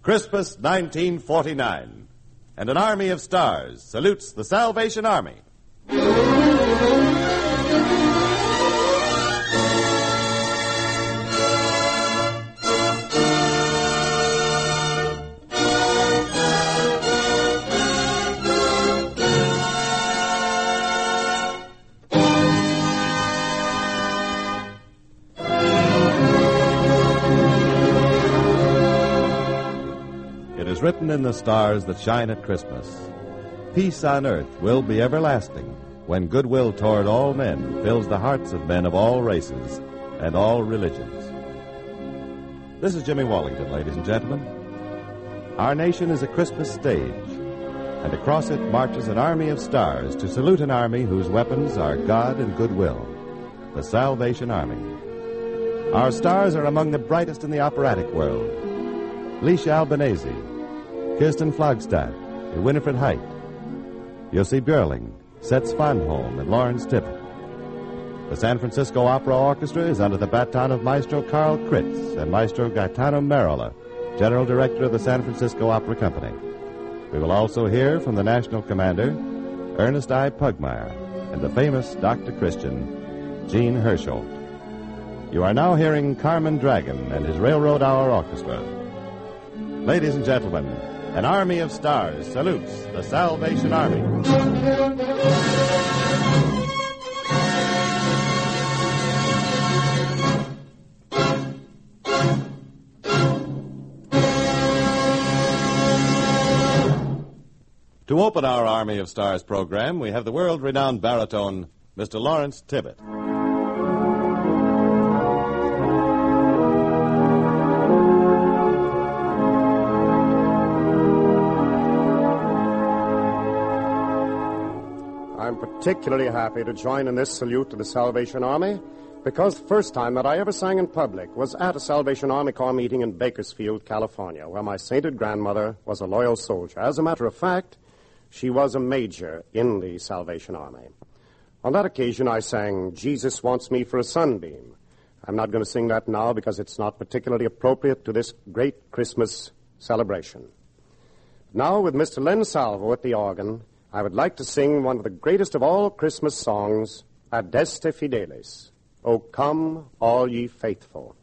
Christmas 1949, and an army of stars salutes the Salvation Army. Written in the stars that shine at Christmas. Peace on earth will be everlasting when goodwill toward all men fills the hearts of men of all races and all religions. This is Jimmy Wallington, ladies and gentlemen. Our nation is a Christmas stage, and across it marches an army of stars to salute an army whose weapons are God and goodwill, the Salvation Army. Our stars are among the brightest in the operatic world. Leisha Albanese, Kirsten Flagstad, and Winifred Height, Jussi Björling, Seth Svanholm, and Lawrence Tippett. The San Francisco Opera Orchestra is under the baton of Maestro Carl Kritz and Maestro Gaetano Merola, General Director of the San Francisco Opera Company. We will also hear from the National Commander, Ernest I. Pugmire, and the famous Dr. Christian, Gene Hersholt. You are now hearing Carmen Dragon and his Railroad Hour Orchestra. Ladies and gentlemen, an army of stars salutes the Salvation Army. To open our Army of Stars program, we have the world-renowned baritone, Mr. Lawrence Tippett. I'm particularly happy to join in this salute to the Salvation Army because the first time that I ever sang in public was at a Salvation Army Corps meeting in Bakersfield, California, where my sainted grandmother was a loyal soldier. As a matter of fact, she was a major in the Salvation Army. On that occasion, I sang, "Jesus Wants Me for a Sunbeam." I'm not going to sing that now because it's not particularly appropriate to this great Christmas celebration. Now, with Mr. Len Salvo at the organ, I would like to sing one of the greatest of all Christmas songs, Adeste Fideles, O Come, All Ye Faithful.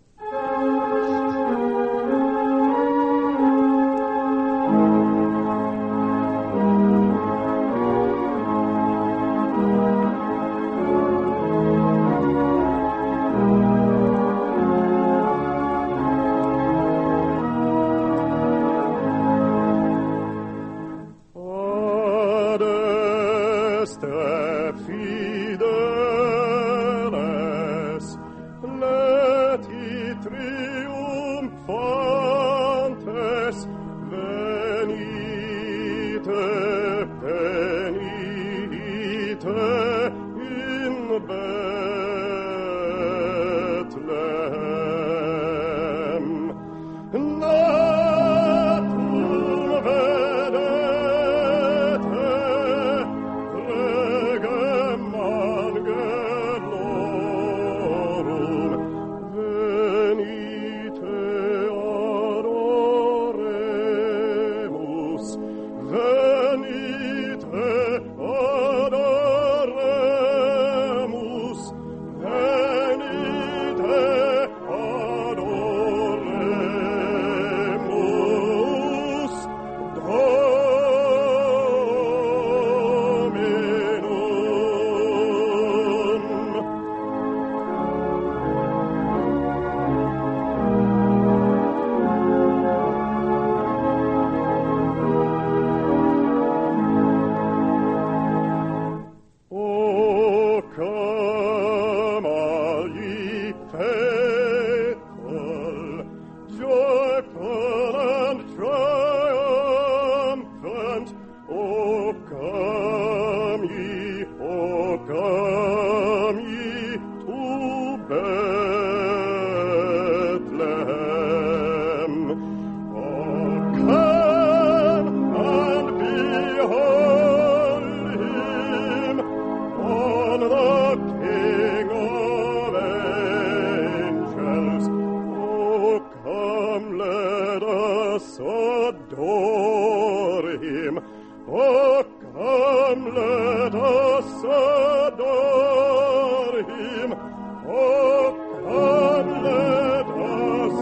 Let us adore him. Oh, come, let us adore him. Oh, come, let us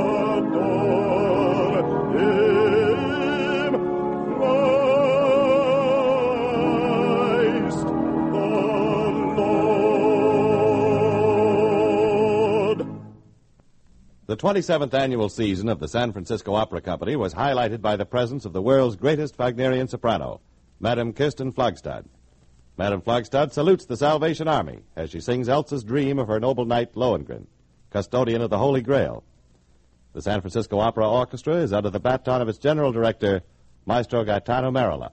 adore him. Christ the Lord. The 27th annual season of the San Francisco Opera Company was highlighted by the presence of the world's greatest Wagnerian soprano, Madame Kirsten Flagstad. Madame Flagstad salutes the Salvation Army as she sings Elsa's dream of her noble knight Lohengrin, custodian of the Holy Grail. The San Francisco Opera Orchestra is under the baton of its general director, Maestro Gaetano Merola.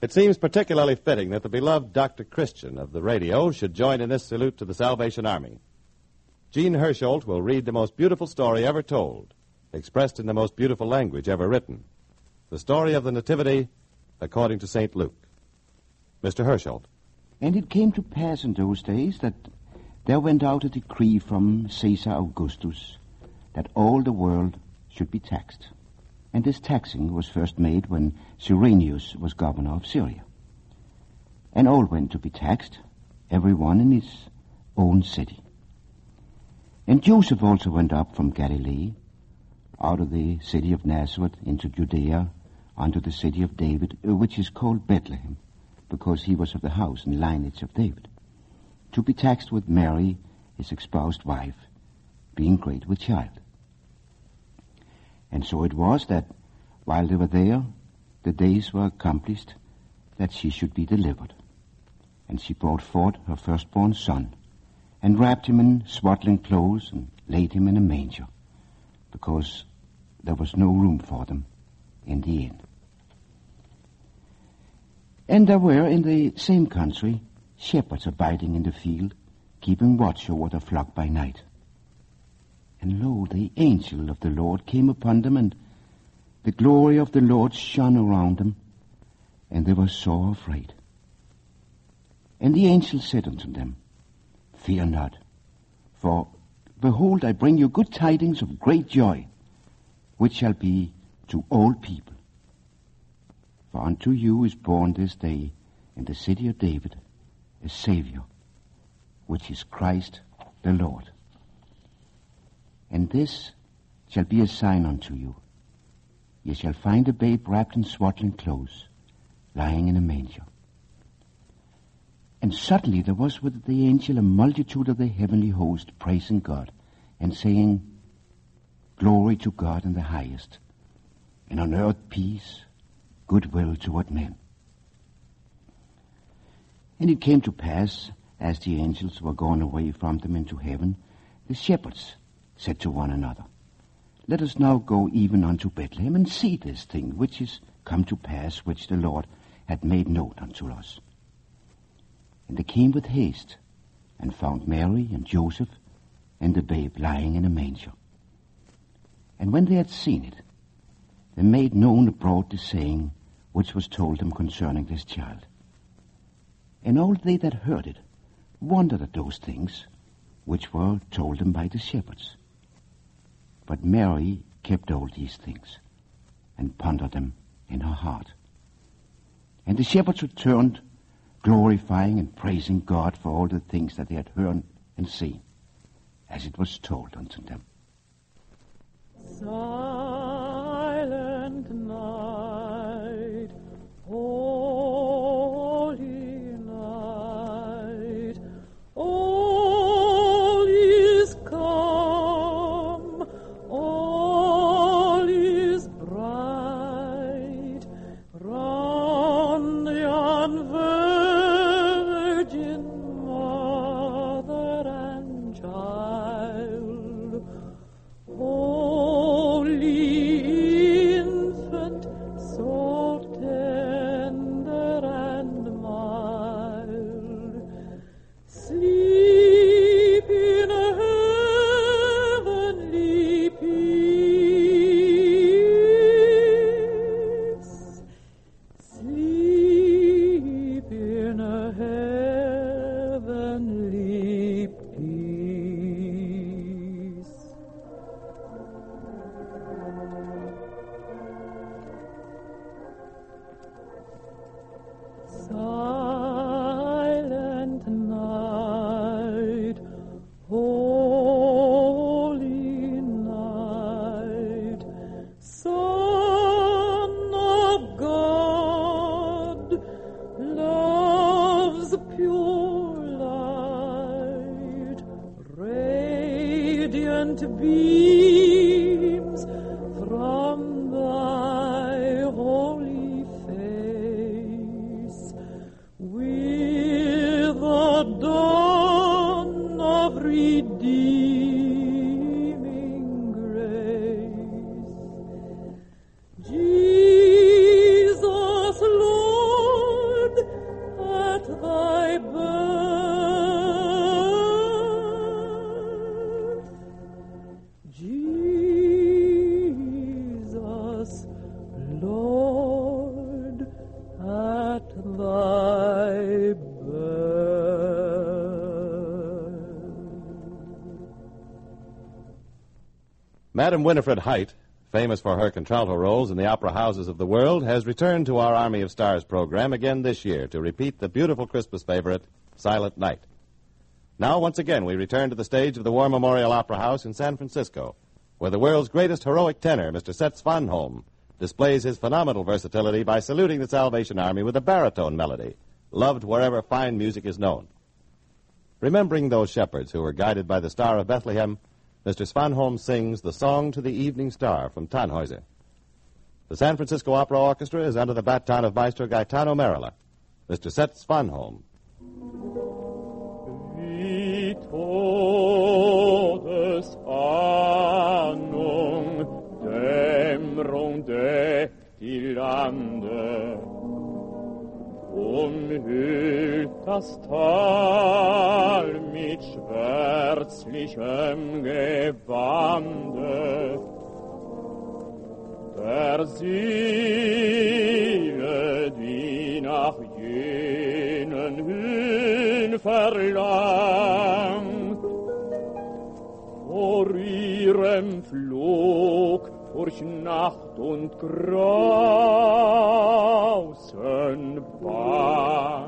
It seems particularly fitting that the beloved Dr. Christian of the radio should join in this salute to the Salvation Army. Gene Hersholt will read the most beautiful story ever told, expressed in the most beautiful language ever written. The story of the Nativity according to St. Luke. Mr. Hersholt. And it came to pass in those days that there went out a decree from Caesar Augustus that all the world should be taxed. And this taxing was first made when Cyrenius was governor of Syria. And all went to be taxed, every one in his own city. And Joseph also went up from Galilee, out of the city of Nazareth into Judea, unto the city of David, which is called Bethlehem, because he was of the house and lineage of David, to be taxed with Mary, his espoused wife, being great with child. And so it was that, while they were there, the days were accomplished that she should be delivered. And she brought forth her firstborn son, and wrapped him in swaddling clothes, and laid him in a manger, because there was no room for them in the inn. And there were in the same country shepherds abiding in the field, keeping watch over the flock by night. And lo, the angel of the Lord came upon them, and the glory of the Lord shone around them, and they were sore afraid. And the angel said unto them, Fear not, for behold, I bring you good tidings of great joy, which shall be to all people. For unto you is born this day in the city of David a Savior, which is Christ the Lord. And this shall be a sign unto you. Ye shall find a babe wrapped in swaddling clothes, lying in a manger. And suddenly there was with the angel a multitude of the heavenly host praising God, and saying, Glory to God in the highest, and on earth peace, goodwill toward men. And it came to pass, as the angels were gone away from them into heaven, the shepherds said to one another, Let us now go even unto Bethlehem, and see this thing which is come to pass, which the Lord hath made known unto us. And they came with haste, and found Mary and Joseph, and the babe lying in a manger. And when they had seen it, they made known abroad the saying which was told them concerning this child. And all they that heard it wondered at those things which were told them by the shepherds. But Mary kept all these things, and pondered them in her heart. And the shepherds returned, glorifying and praising God for all the things that they had heard and seen, as it was told unto them. Silent night, holy night, all is calm, all is bright, round the virgin mother and child. Holy infant, so tender and mild, sleep in heavenly peace, sleep in heavenly peace. Silent night, holy night, Son of God, love's pure light, radiant beams from thy holy face, with the dawn of redeeming grace. Jesus, Lord, my bed. Madame Winifred Height, famous for her contralto roles in the opera houses of the world, has returned to our Army of Stars program again this year to repeat the beautiful Christmas favorite, Silent Night. Now, once again, we return to the stage of the War Memorial Opera House in San Francisco, where the world's greatest heroic tenor, Mr. Set Svanholm, displays his phenomenal versatility by saluting the Salvation Army with a baritone melody, loved wherever fine music is known. Remembering those shepherds who were guided by the Star of Bethlehem, Mr. Svanholm sings the Song to the Evening Star from Tannhäuser. The San Francisco Opera Orchestra is under the baton of Maestro Gaetano Merilla. Mr. Set Svanholm. Wie Todesahnung, Dämmerung deckt die Lande, umhüllt das Tal mit schwärzlichem Gewande. Der Seele, die nach jenen Höhen verlangt, vor ihrem Flug durch Nacht und Grausen bangt.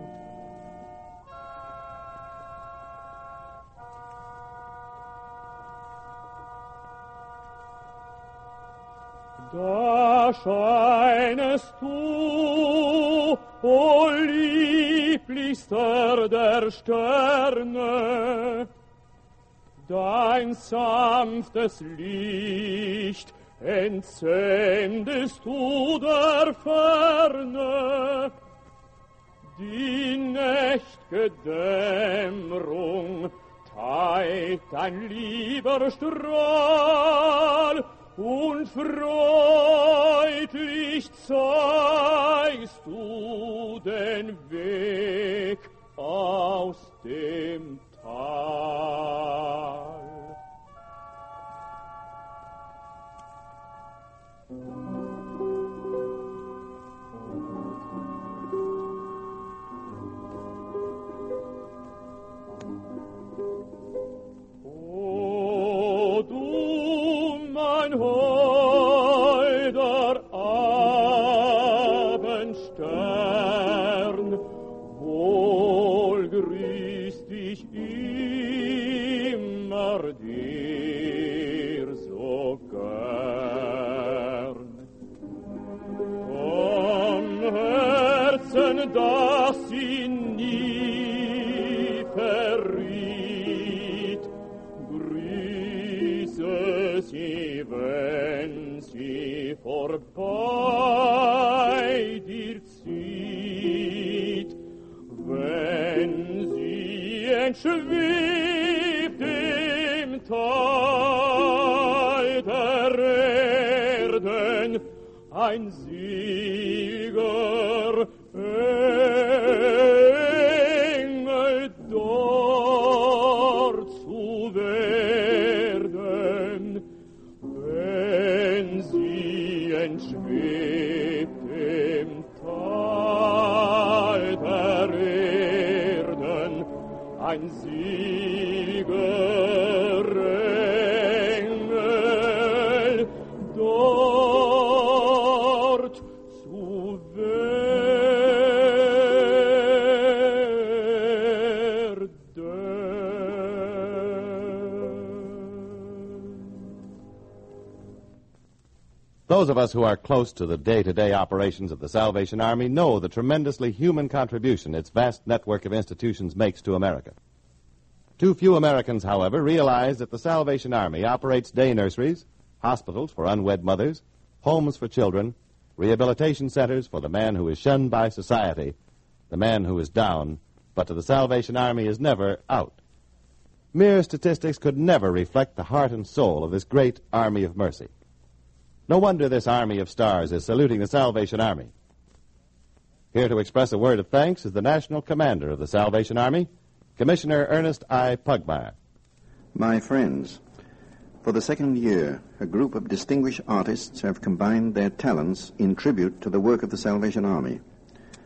Da scheinest du, o lieblichster der Sterne, dein sanftes Licht entsendest du der Ferne. Die nächt'ge Dämmerung teilt dein lieber Strahl, und freudlich zeigst du den Weg aus dem Tal. O du mein holder Abendstern, wohl grüßt dich immer dir so gern. Vom Herzen, das sie nie verriet, grüße sie, wenn sie vorbei dir zieht, wenn sie entschwebt im Tal der Erden, ein seliger Engel dort zu werden, wenn sie entschwebt im Tal der Erden, ein seliger Engel dort zu werden. Those of us who are close to the day-to-day operations of the Salvation Army know the tremendously human contribution its vast network of institutions makes to America. Too few Americans, however, realize that the Salvation Army operates day nurseries, hospitals for unwed mothers, homes for children, rehabilitation centers for the man who is shunned by society, the man who is down, but to the Salvation Army is never out. Mere statistics could never reflect the heart and soul of this great army of mercy. No wonder this army of stars is saluting the Salvation Army. Here to express a word of thanks is the national commander of the Salvation Army, Commissioner Ernest I. Pugmire. My friends, for the second year, a group of distinguished artists have combined their talents in tribute to the work of the Salvation Army.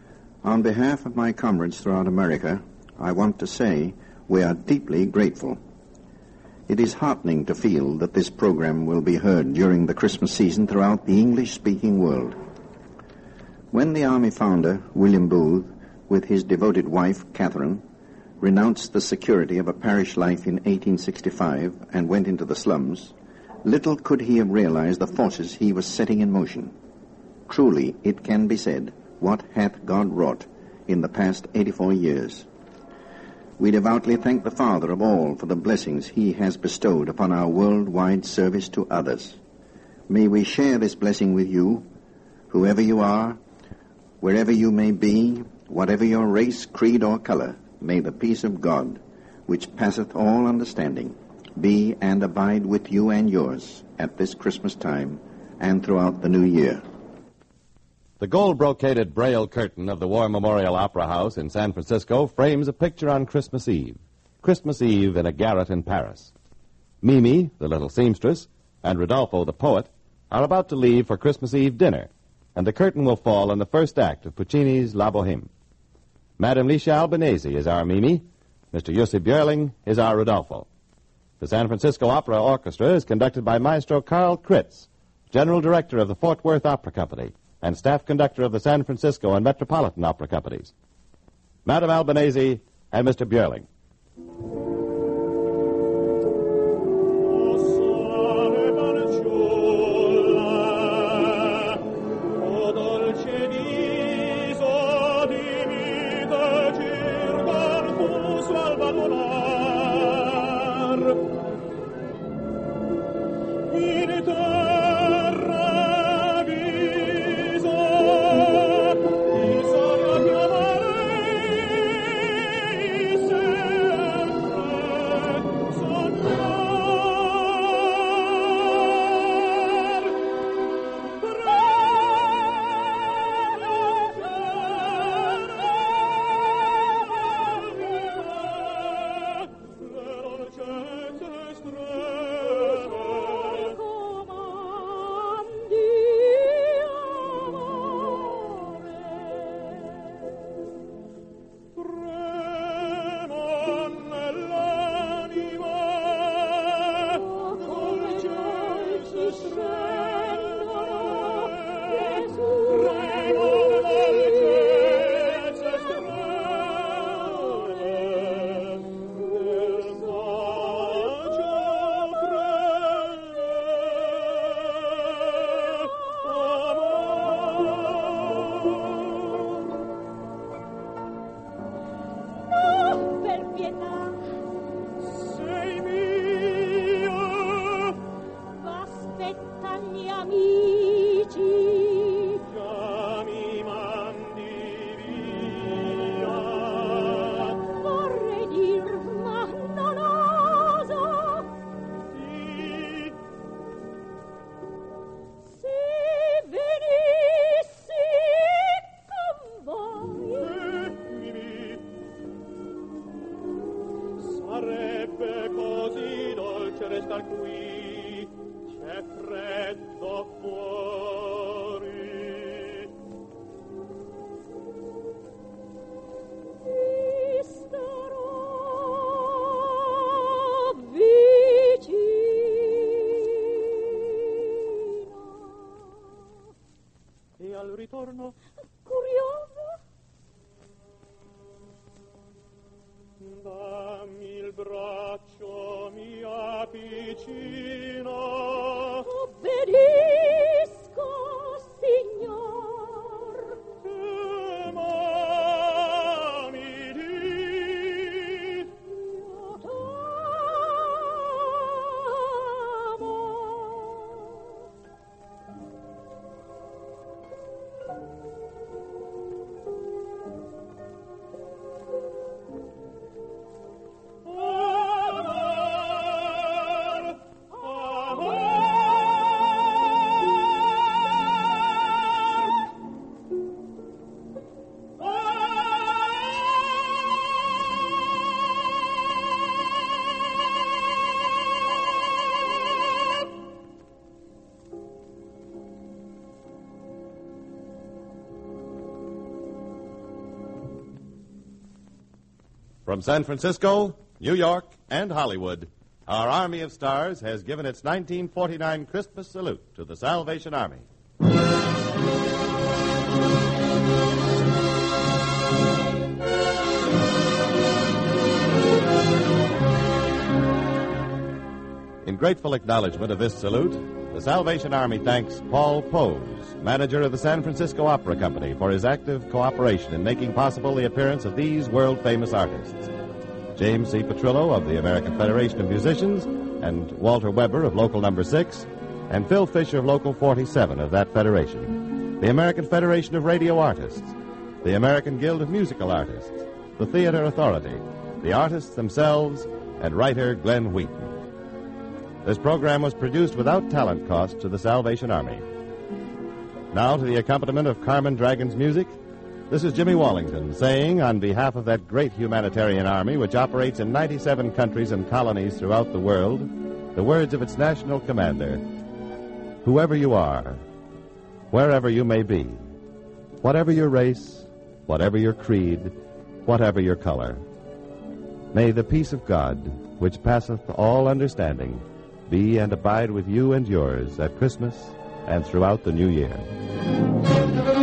On behalf of my comrades throughout America, I want to say we are deeply grateful. It is heartening to feel that this program will be heard during the Christmas season throughout the English-speaking world. When the Army founder, William Booth, with his devoted wife, Catherine, renounced the security of a parish life in 1865 and went into the slums, little could he have realized the forces he was setting in motion. Truly, it can be said, what hath God wrought in the past 84 years? We devoutly thank the Father of all for the blessings he has bestowed upon our worldwide service to others. May we share this blessing with you, whoever you are, wherever you may be, whatever your race, creed, or color. May the peace of God, which passeth all understanding, be and abide with you and yours at this Christmas time and throughout the new year. The gold-brocaded braille curtain of the War Memorial Opera House in San Francisco frames a picture on Christmas Eve. Christmas Eve in a garret in Paris. Mimi, the little seamstress, and Rodolfo, the poet, are about to leave for Christmas Eve dinner, and the curtain will fall on the first act of Puccini's La Boheme. Madame Licia Albanese is our Mimi. Mr. Jussi Björling is our Rodolfo. The San Francisco Opera Orchestra is conducted by Maestro Carl Kritz, General Director of the Fort Worth Opera Company and Staff Conductor of the San Francisco and Metropolitan Opera Companies. Madame Albanese and Mr. Björling. Ritorno curioso. Dammi il braccio, mia piccina. Obbedisco, signor. Che m'ami di Io t'amo. From San Francisco, New York, and Hollywood, our Army of Stars has given its 1949 Christmas salute to the Salvation Army. In grateful acknowledgement of this salute, the Salvation Army thanks Paul Pose, manager of the San Francisco Opera Company, for his active cooperation in making possible the appearance of these world-famous artists. James C. Petrillo of the American Federation of Musicians, and Walter Weber of Local Number 6, and Phil Fisher of Local 47 of that federation. The American Federation of Radio Artists, the American Guild of Musical Artists, the Theater Authority, the artists themselves, and writer Glenn Wheaton. This program was produced without talent cost to the Salvation Army. Now to the accompaniment of Carmen Dragon's music, this is Jimmy Wallington saying, on behalf of that great humanitarian army which operates in 97 countries and colonies throughout the world, the words of its national commander: whoever you are, wherever you may be, whatever your race, whatever your creed, whatever your color, may the peace of God, which passeth all understanding, be and abide with you and yours at Christmas and throughout the new year.